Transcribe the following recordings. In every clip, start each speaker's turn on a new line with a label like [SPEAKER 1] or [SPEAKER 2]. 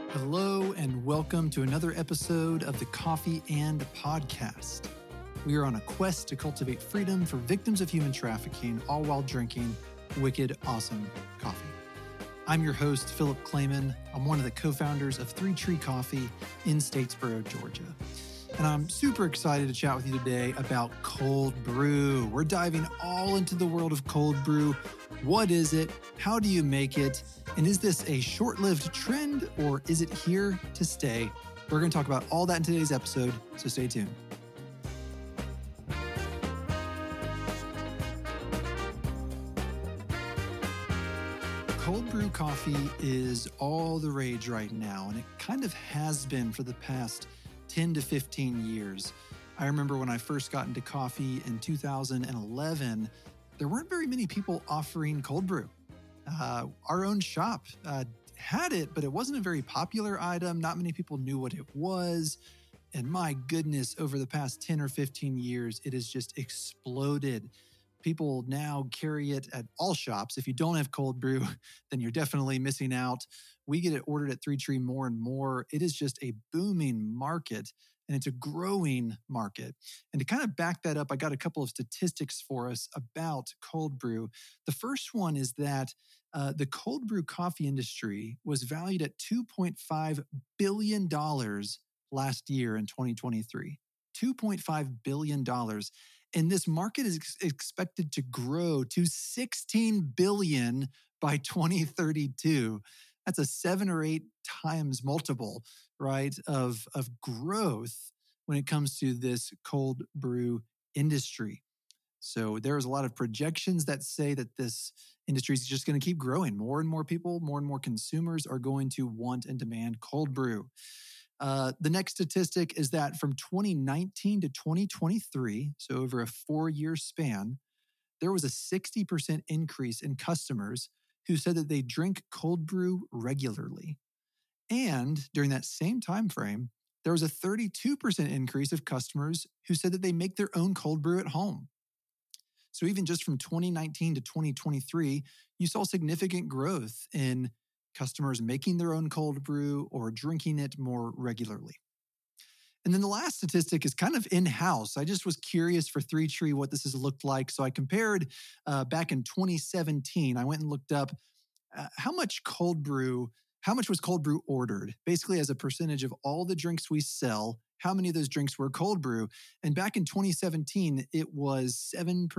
[SPEAKER 1] Hello, and welcome to another episode of the Coffee and Podcast. We are on a quest to cultivate freedom for victims of human trafficking, all while drinking wicked, awesome coffee. I'm your host, Philip Clayman. I'm one of the co-founders of Three Tree Coffee in Statesboro, Georgia. And I'm super excited to chat with you today about cold brew. We're diving all into the world of cold brew. What is it? How do you make it? And is this a short-lived trend or is it here to stay? We're going to talk about all that in today's episode, so stay tuned. Cold brew coffee is all the rage right now, and it kind of has been for the past 10 to 15 years. I remember when I first got into coffee in 2011, there weren't very many people offering cold brew. Our own shop had it, but it wasn't a very popular item. Not many people knew what it was. And my goodness, over the past 10 or 15 years, it has just exploded. People now carry it at all shops. If you don't have cold brew, then you're definitely missing out. We get it ordered at Three Tree more and more. It is just a booming market, and it's a growing market. And to kind of back that up, I got a couple of statistics for us about cold brew. The first one is that the cold brew coffee industry was valued at $2.5 billion last year in 2023. $2.5 billion. And this market is expected to grow to $16 billion by 2032. That's a 7 or 8 times multiple, right, of growth when it comes to this cold brew industry. So there's a lot of projections that say that this industry is just going to keep growing. More and more people, more and more consumers are going to want and demand cold brew. The next statistic is that from 2019 to 2023, so over a 4-year span, there was a 60% increase in customers who said that they drink cold brew regularly. And during that same time frame, there was a 32% increase of customers who said that they make their own cold brew at home. So even just from 2019 to 2023, you saw significant growth in customers making their own cold brew or drinking it more regularly. And then the last statistic is kind of in-house. I just was curious for Three Tree what this has looked like. So I compared back in 2017. I went and looked up how much was cold brew ordered? Basically, as a percentage of all the drinks we sell, how many of those drinks were cold brew? And back in 2017, it was 7%.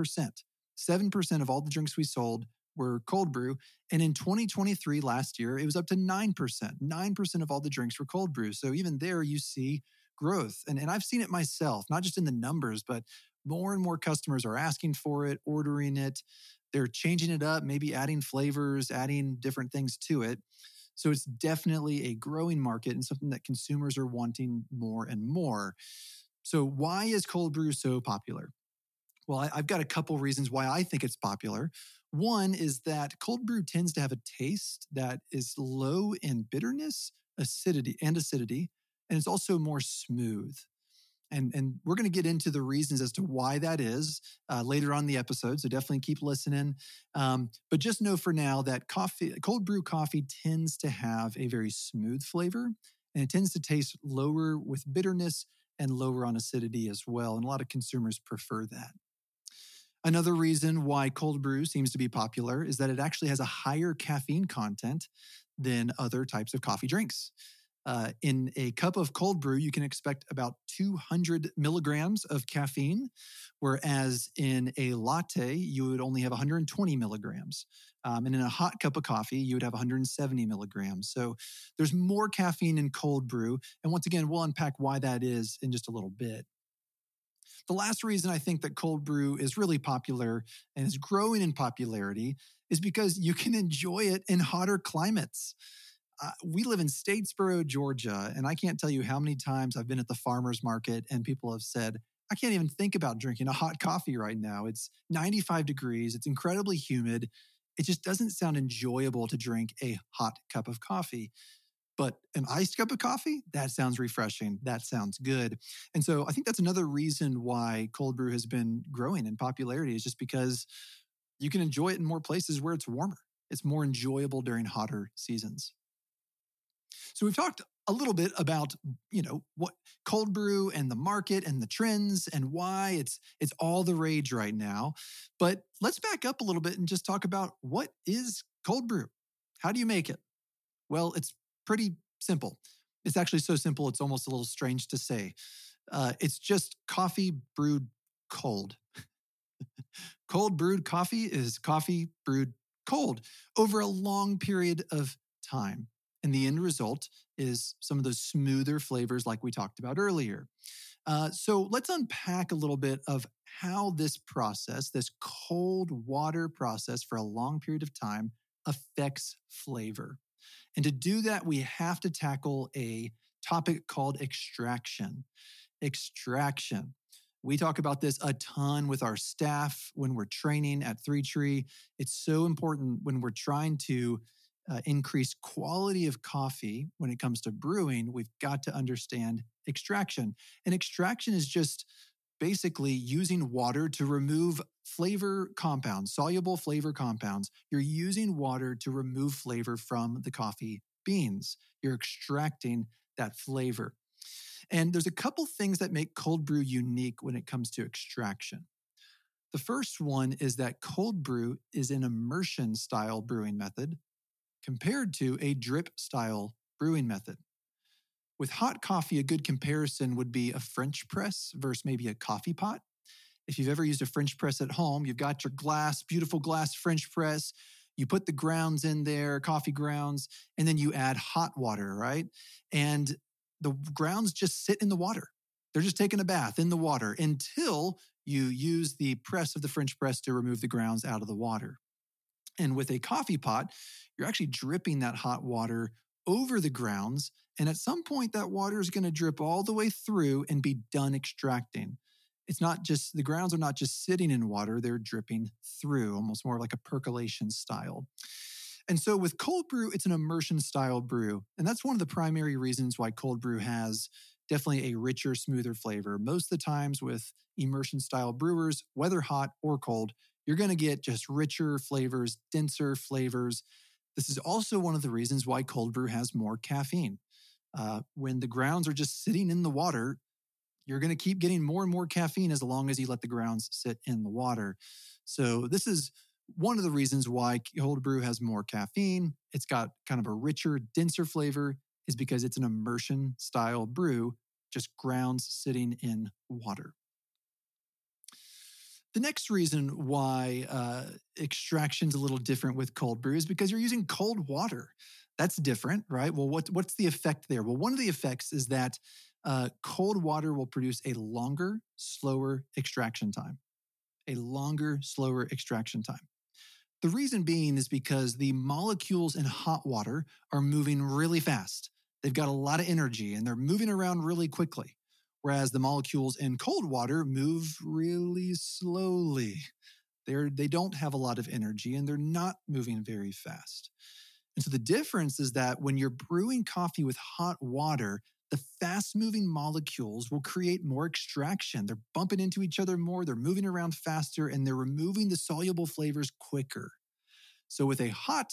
[SPEAKER 1] 7% of all the drinks we sold were cold brew. And in 2023, last year, it was up to 9%. 9% of all the drinks were cold brew. So even there, you see growth. And I've seen it myself, not just in the numbers, but more and more customers are asking for it, ordering it. They're changing it up, maybe adding flavors, adding different things to it. So it's definitely a growing market and something that consumers are wanting more and more. So why is cold brew so popular? Well, I've got a couple reasons why I think it's popular. One is that cold brew tends to have a taste that is low in bitterness, acidity, and it's also more smooth. And we're going to get into the reasons as to why that is later on in the episode, so definitely keep listening. But just know for now that cold brew coffee tends to have a very smooth flavor, and it tends to taste lower with bitterness and lower on acidity as well. And a lot of consumers prefer that. Another reason why cold brew seems to be popular is that it actually has a higher caffeine content than other types of coffee drinks. In a cup of cold brew, you can expect about 200 milligrams of caffeine, whereas in a latte, you would only have 120 milligrams. And in a hot cup of coffee, you would have 170 milligrams. So there's more caffeine in cold brew. And once again, we'll unpack why that is in just a little bit. The last reason I think that cold brew is really popular and is growing in popularity is because you can enjoy it in hotter climates. We live in Statesboro, Georgia, and I can't tell you how many times I've been at the farmer's market and people have said, I can't even think about drinking a hot coffee right now. It's 95 degrees. It's incredibly humid. It just doesn't sound enjoyable to drink a hot cup of coffee. But an iced cup of coffee, that sounds refreshing. That sounds good. And so I think that's another reason why cold brew has been growing in popularity, is just because you can enjoy it in more places where it's warmer. It's more enjoyable during hotter seasons. So we've talked a little bit about, what cold brew and the market and the trends and why it's all the rage right now. But let's back up a little bit and just talk about what is cold brew? How do you make it? Well, it's pretty simple. It's actually so simple, it's almost a little strange to say. It's just coffee brewed cold. Cold brewed coffee is coffee brewed cold over a long period of time. And the end result is some of those smoother flavors like we talked about earlier. So let's unpack a little bit of how this process, this cold water process for a long period of time, affects flavor. And to do that, we have to tackle a topic called extraction. Extraction. We talk about this a ton with our staff when we're training at Three Tree. It's so important when we're trying to increase quality of coffee when it comes to brewing. We've got to understand extraction. And extraction is just basically using water to remove flavor compounds, soluble flavor compounds. You're using water to remove flavor from the coffee beans. You're extracting that flavor. And there's a couple things that make cold brew unique when it comes to extraction. The first one is that cold brew is an immersion style brewing method compared to a drip style brewing method. With hot coffee, a good comparison would be a French press versus maybe a coffee pot. If you've ever used a French press at home, you've got your beautiful glass French press. You put the grounds in there, coffee grounds, and then you add hot water, right? And the grounds just sit in the water. They're just taking a bath in the water until you use the press of the French press to remove the grounds out of the water. And with a coffee pot, you're actually dripping that hot water over the grounds. And at some point, that water is going to drip all the way through and be done extracting. It's not just, the grounds are not just sitting in water, they're dripping through, almost more like a percolation style. And so with cold brew, it's an immersion style brew. And that's one of the primary reasons why cold brew has definitely a richer, smoother flavor. Most of the times with immersion style brewers, whether hot or cold, you're going to get just richer flavors, denser flavors. This is also one of the reasons why cold brew has more caffeine. When the grounds are just sitting in the water, you're going to keep getting more and more caffeine as long as you let the grounds sit in the water. So this is one of the reasons why cold brew has more caffeine. It's got kind of a richer, denser flavor, is because it's an immersion style brew, just grounds sitting in water. The next reason why extraction's a little different with cold brew is because you're using cold water. That's different, right? Well, what's the effect there? Well, one of the effects is that cold water will produce a longer, slower extraction time. A longer, slower extraction time. The reason being is because the molecules in hot water are moving really fast. They've got a lot of energy and they're moving around really quickly. Whereas the molecules in cold water move really slowly. They don't have a lot of energy and they're not moving very fast. And so the difference is that when you're brewing coffee with hot water, the fast-moving molecules will create more extraction. They're bumping into each other more, they're moving around faster, and they're removing the soluble flavors quicker. So with a hot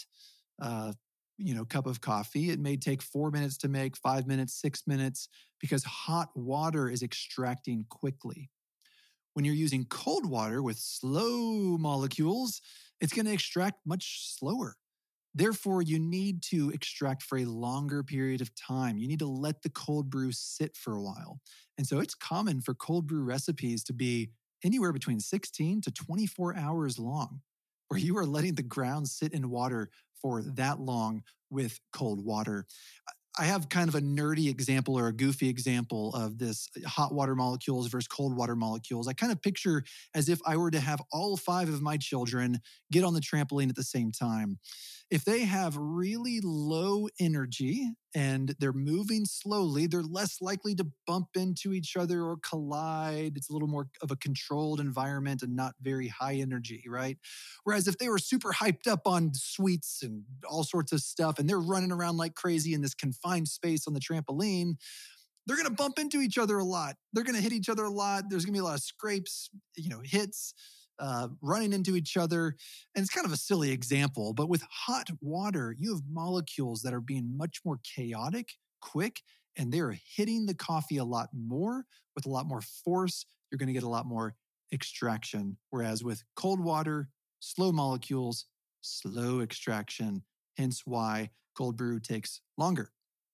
[SPEAKER 1] cup of coffee, it may take 4 minutes to make, 5 minutes, 6 minutes, because hot water is extracting quickly. When you're using cold water with slow molecules, it's going to extract much slower. Therefore, you need to extract for a longer period of time. You need to let the cold brew sit for a while. And so it's common for cold brew recipes to be anywhere between 16 to 24 hours long, where you are letting the grounds sit in water for that long with cold water. I have kind of a nerdy example or a goofy example of this hot water molecules versus cold water molecules. I kind of picture as if I were to have all 5 of my children get on the trampoline at the same time. If they have really low energy and they're moving slowly, they're less likely to bump into each other or collide. It's a little more of a controlled environment and not very high energy, right? Whereas if they were super hyped up on sweets and all sorts of stuff and they're running around like crazy in this confined space on the trampoline, they're going to bump into each other a lot. They're going to hit each other a lot. There's going to be a lot of scrapes, hits. running into each other. And it's kind of a silly example, but with hot water, you have molecules that are being much more chaotic, quick, and they're hitting the coffee a lot more with a lot more force. You're going to get a lot more extraction. Whereas with cold water, slow molecules, slow extraction, hence why cold brew takes longer.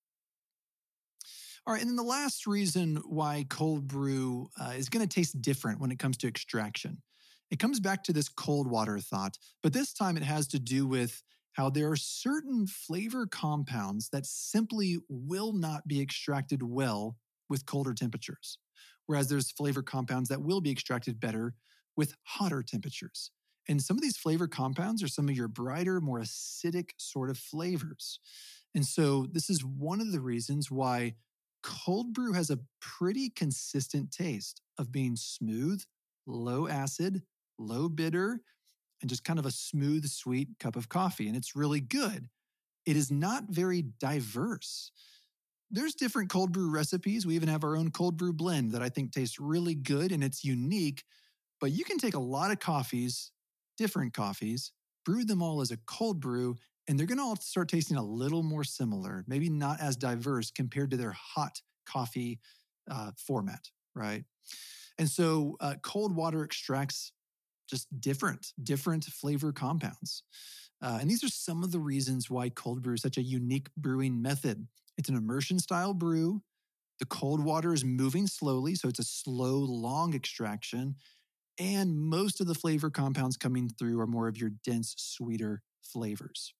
[SPEAKER 1] All right, and then the last reason why cold brew is going to taste different when it comes to extraction. It comes back to this cold water thought, but this time it has to do with how there are certain flavor compounds that simply will not be extracted well with colder temperatures, whereas there's flavor compounds that will be extracted better with hotter temperatures. And some of these flavor compounds are some of your brighter, more acidic sort of flavors. And so this is one of the reasons why cold brew has a pretty consistent taste of being smooth, low acid, low bitter, and just kind of a smooth, sweet cup of coffee. And it's really good. It is not very diverse. There's different cold brew recipes. We even have our own cold brew blend that I think tastes really good and it's unique. But you can take a lot of coffees, different coffees, brew them all as a cold brew, and they're going to all start tasting a little more similar, maybe not as diverse compared to their hot coffee format, right? And so cold water extracts just different flavor compounds. And these are some of the reasons why cold brew is such a unique brewing method. It's an immersion style brew. The cold water is moving slowly, so it's a slow, long extraction. And most of the flavor compounds coming through are more of your dense, sweeter flavors.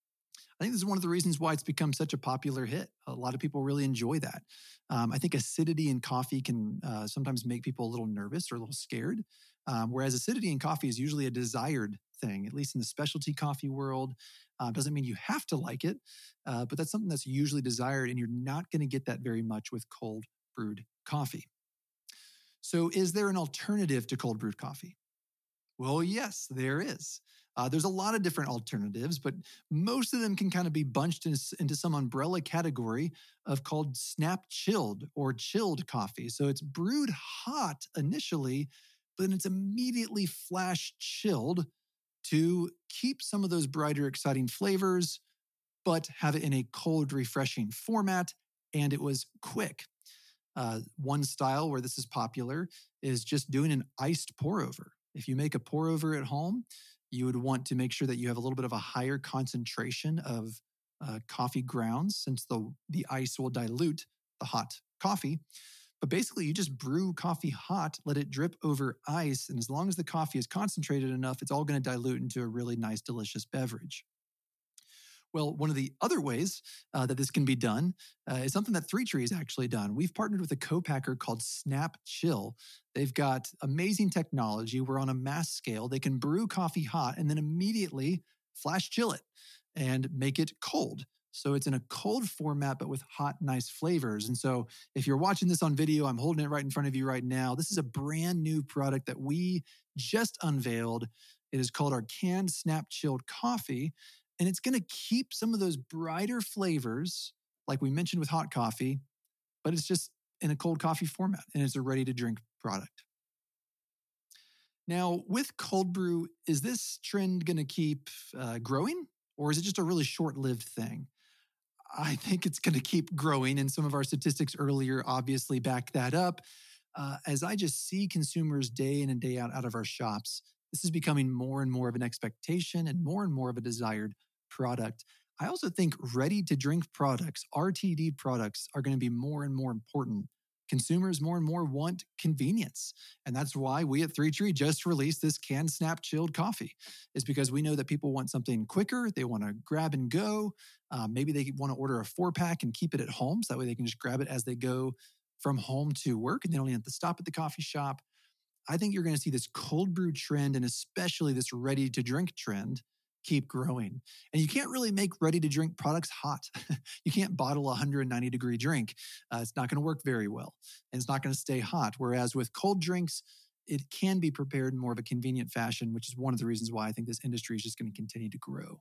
[SPEAKER 1] I think this is one of the reasons why it's become such a popular hit. A lot of people really enjoy that. I think acidity in coffee can sometimes make people a little nervous or a little scared, whereas acidity in coffee is usually a desired thing, at least in the specialty coffee world. Doesn't mean you have to like it, but that's something that's usually desired, and you're not going to get that very much with cold brewed coffee. So is there an alternative to cold brewed coffee? Well, yes, there is. There's a lot of different alternatives, but most of them can kind of be bunched into some umbrella category of called snap chilled or chilled coffee. So it's brewed hot initially, but then it's immediately flash chilled to keep some of those brighter, exciting flavors, but have it in a cold, refreshing format. And it was quick. One style where this is popular is just doing an iced pour over. If you make a pour over at home, you would want to make sure that you have a little bit of a higher concentration of coffee grounds, since the ice will dilute the hot coffee. But basically, you just brew coffee hot, let it drip over ice, and as long as the coffee is concentrated enough, it's all going to dilute into a really nice, delicious beverage. Well, one of the other ways that this can be done is something that 3 Tree has actually done. We've partnered with a co-packer called Snap Chill. They've got amazing technology where on a mass scale, they can brew coffee hot and then immediately flash chill it and make it cold. So it's in a cold format, but with hot, nice flavors. And so if you're watching this on video, I'm holding it right in front of you right now. This is a brand new product that we just unveiled. It is called our canned Snap Chilled Coffee. And it's going to keep some of those brighter flavors, like we mentioned with hot coffee, but it's just in a cold coffee format, and it's a ready-to-drink product. Now, with cold brew, is this trend going to keep growing, or is it just a really short-lived thing? I think it's going to keep growing, and some of our statistics earlier obviously back that up. As I just see consumers day in and day out of our shops, this is becoming more and more of an expectation and more of a desired product. I also think ready-to-drink products, RTD products, are going to be more and more important. Consumers more and more want convenience. And that's why we at 3 Tree just released this canned Snap Chilled Coffee. It's because we know that people want something quicker. They want to grab and go. Maybe they want to order a 4-pack and keep it at home, so that way they can just grab it as they go from home to work, and they don't even have to stop at the coffee shop. I think you're going to see this cold brew trend, and especially this ready to drink trend, keep growing. And you can't really make ready to drink products hot. You can't bottle a 190 degree drink. It's not going to work very well, and it's not going to stay hot. Whereas with cold drinks, it can be prepared in more of a convenient fashion, which is one of the reasons why I think this industry is just going to continue to grow.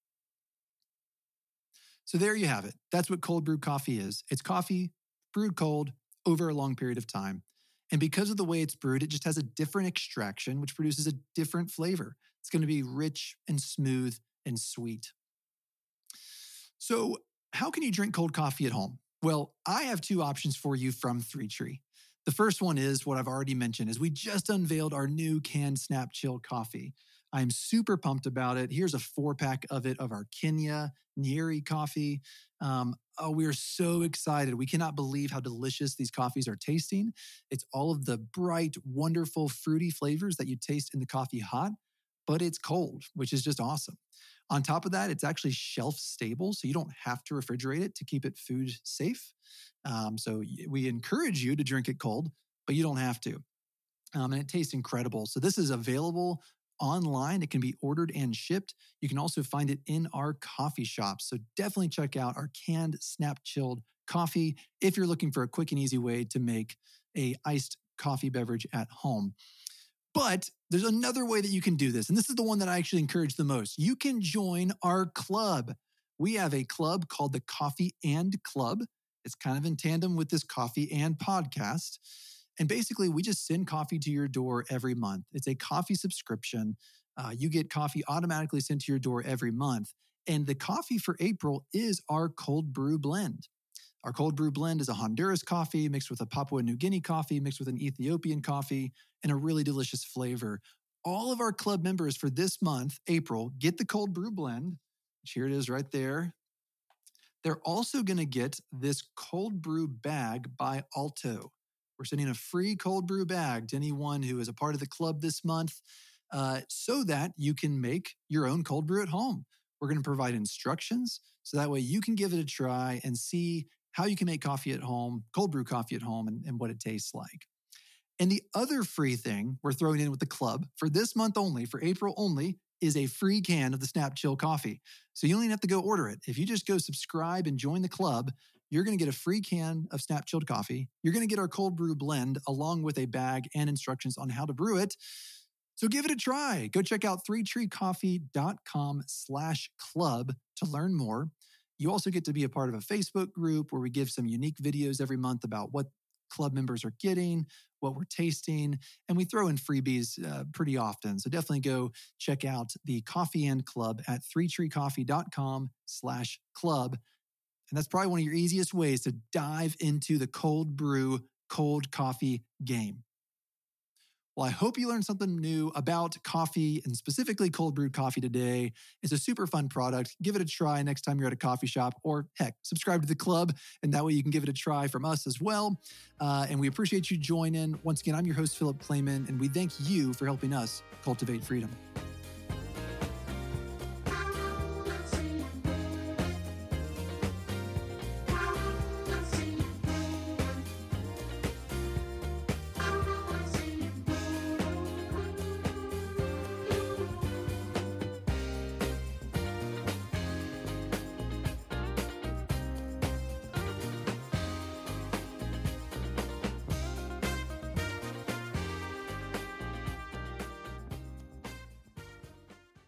[SPEAKER 1] So there you have it. That's what cold brew coffee is. It's coffee brewed cold over a long period of time. And because of the way it's brewed, it just has a different extraction, which produces a different flavor. It's going to be rich and smooth and sweet. So, how can you drink cold coffee at home? Well, I have two options for you from Three Tree. The first one is what I've already mentioned, is we just unveiled our new canned Snap Chill coffee. I'm super pumped about it. Here's a 4-pack of it, of our Kenya Nyeri coffee. We are so excited. We cannot believe how delicious these coffees are tasting. It's all of the bright, wonderful, fruity flavors that you taste in the coffee hot, but it's cold, which is just awesome. On top of that, it's actually shelf stable, so you don't have to refrigerate it to keep it food safe. So we encourage you to drink it cold, but you don't have to. And it tastes incredible. So this is available online. It can be ordered and shipped. You can also find it in our coffee shops. So definitely check out our canned Snap Chilled coffee if you're looking for a quick and easy way to make a iced coffee beverage at home. But there's another way that you can do this, and this is the one that I actually encourage the most. You can join our club. We have a club called the Coffee and Club. It's kind of in tandem with this Coffee and podcast. And basically, we just send coffee to your door every month. It's a coffee subscription. You get coffee automatically sent to your door every month. And the coffee for April is our cold brew blend. Our cold brew blend is a Honduras coffee mixed with a Papua New Guinea coffee, mixed with an Ethiopian coffee, and a really delicious flavor. All of our club members for this month, April, get the cold brew blend, which here it is right there. They're also going to get this cold brew bag by Alto. We're sending a free cold brew bag to anyone who is a part of the club this month so that you can make your own cold brew at home. We're going to provide instructions so that way you can give it a try and see how you can make coffee at home, cold brew coffee at home, and what it tastes like. And the other free thing we're throwing in with the club for this month only, for April only, is a free can of the Snap Chill coffee. So you don't even have to go order it. If you just go subscribe and join the club, you're going to get a free can of Snap Chilled coffee. You're going to get our cold brew blend along with a bag and instructions on how to brew it. So give it a try. Go check out threetreecoffee.com/club to learn more. You also get to be a part of a Facebook group where we give some unique videos every month about what club members are getting, what we're tasting, and we throw in freebies pretty often. So definitely go check out the Coffee and Club at threetreecoffee.com/club. And that's probably one of your easiest ways to dive into the cold brew, cold coffee game. Well, I hope you learned something new about coffee and specifically cold brewed coffee today. It's a super fun product. Give it a try next time you're at a coffee shop, or heck, subscribe to the club, and that way you can give it a try from us as well. And we appreciate you joining. Once again, I'm your host, Philip Klayman, and we thank you for helping us cultivate freedom.